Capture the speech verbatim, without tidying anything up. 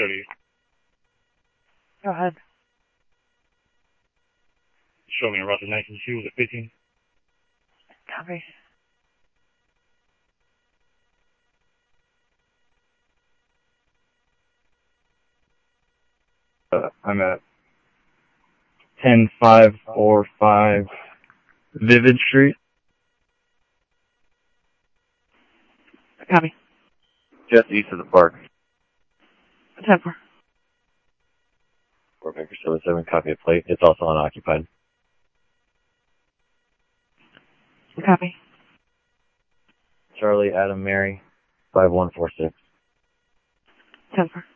thirty. Go ahead. Show me a route to nineteen two with a fifteen. Copy. Uh, I'm at ten five four five Vivid Street. Copy. Just east of the park. ten four. Four Baker seven seven, copy of plate. It's also unoccupied. Copy. Charlie Adam Mary, five one four six. ten four.